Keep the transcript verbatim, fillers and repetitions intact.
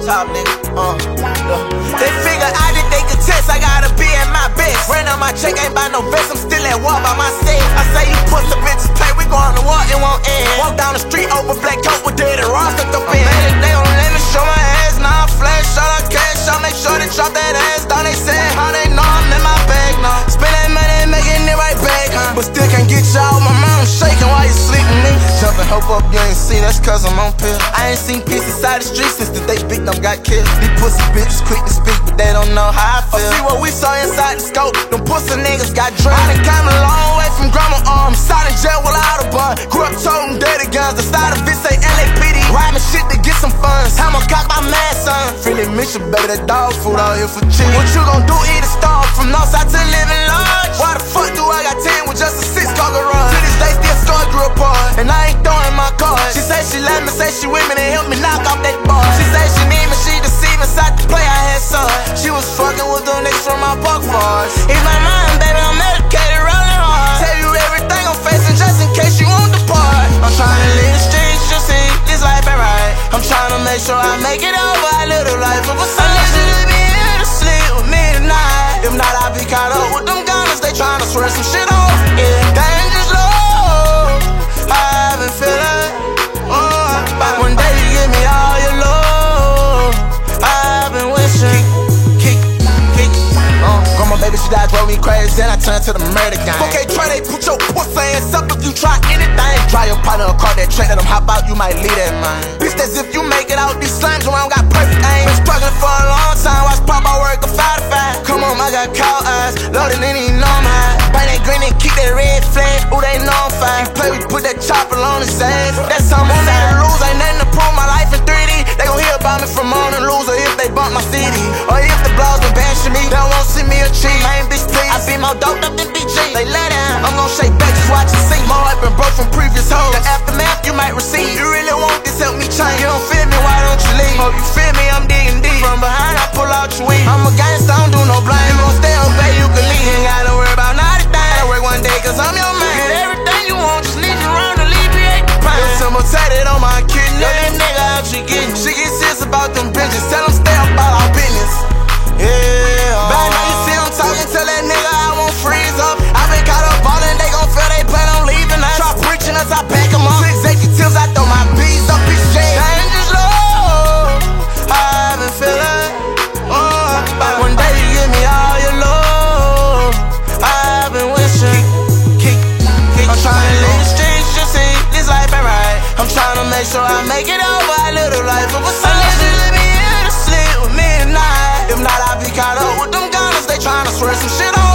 top nigga. Uh, look. They figure I did they could test, I gotta be at my best. Ran on my check, ain't buy no vest, I'm still at war by myself. I say you pussy bitches play, we going to war, it won't end. Walk down the street over black coat with dead and raw stuck up in. They don't let me show my ass, now I flash, shot out cash, I make sure they drop that ass down. They say how they know I'm in my bag now. Spend that money, making it right back, huh? But still can't get you out, my mom shaking while you sleeping me. Jumping, hope up, you ain't see, that's cause I'm on pill. I ain't seen peace inside the street since the day Big Dumb got killed. These pussy bitches quick to speak, but they don't know how I feel. Oh, see what we saw inside the scope, them pussy niggas got drunk. I done came a long way from grandma arms, sat in jail without a bun. Grew up toting dirty guns, the start of it say L A P D. Rhyming shit to get some funds, I'ma cock my mad son. Philly Mitchell, baby, that dog food out here for cheap. What you gon' do, eat a star from Northside to living large? Why the fuck do I got ten with just a six car garage? To this day still scar grew apart, and I ain't throwing my cards. She say she love me, say she with me, and help me knock off that bar. She say she need me, she deceiving, inside the play I had son. She was fucking with them niggas from my park bars. In my mind, baby, I'm medicated, rolling hard. Tell you everything I'm facing just in case you won't depart. I'm trying to live the streets, you see, this life ain't right. I'm trying to make sure I make it over, I live the life of a son. I need you to be here to sleep with me tonight. If not, I'll be caught up with them gunners, they trying to swear some shit off. Yeah, dangerous low, I've been feeling. Uh, one day you give me all your love, I've been wishing. Kick, kick, kick. Uh, grandma baby, she died, drove me crazy, then I turned to the murder gang. Okay, try they put your pussy ass up if you try anything. Try your partner a car that track, let them hop out, you might leave that man. Bitch, that's if you make it out these slimes around, got perfect aim. Been struggling for a long time, watch pop, I work a five to five. Come on, I got cow eyes, loaded and even know I'm high. Bite that green and keep that red flag, ooh, they know I'm fine. Play, we put that chopper on his ass, that's how I'm on to lose, ain't nothing to prove, my life in three D. They gon' hear about me from on and loser if they bump my C D. Or if the blogs been bashing me, they don't want to see me achieve. Main bitch, please, I be more doped up than B G. They let down, I'm gon' shake back, just watch and see. More hype been broke from previous hoes. The aftermath you might receive. You really want this, help me change. You don't feel me, why don't you leave? Hope you feel me, I'm digging deep. From behind, I pull out your weed. I'm a gangster, I don't do no blame. You gon' stay up, babe, you can leave. Ain't gotta worry about not a thing. I work one day, cause I'm your man. Get everything you want, just need you around to alleviate the pain. Little symbol tatted on my kidney. Know that nigga out she getting. She get serious about them bitches. Tell them stay up about our business. Yeah. But now you see I'm talking, tell that nigga I won't freeze up. I been caught up ballin', they gon' feel they plan on leaving us. Try preaching us, I back them up. Executives, I throw my bees up each day. Dangerous low, I've been feeling. Uh, one day you give me all your love, I've been wishing. Kick, kick, I'm trying to live the streets, you see, this life ain't right. I'm trying to make sure I make it over, I live the life of a son. I need you to be here to sleep with me tonight. If not, I'll be caught up with them gunners, they trying to swear some shit on.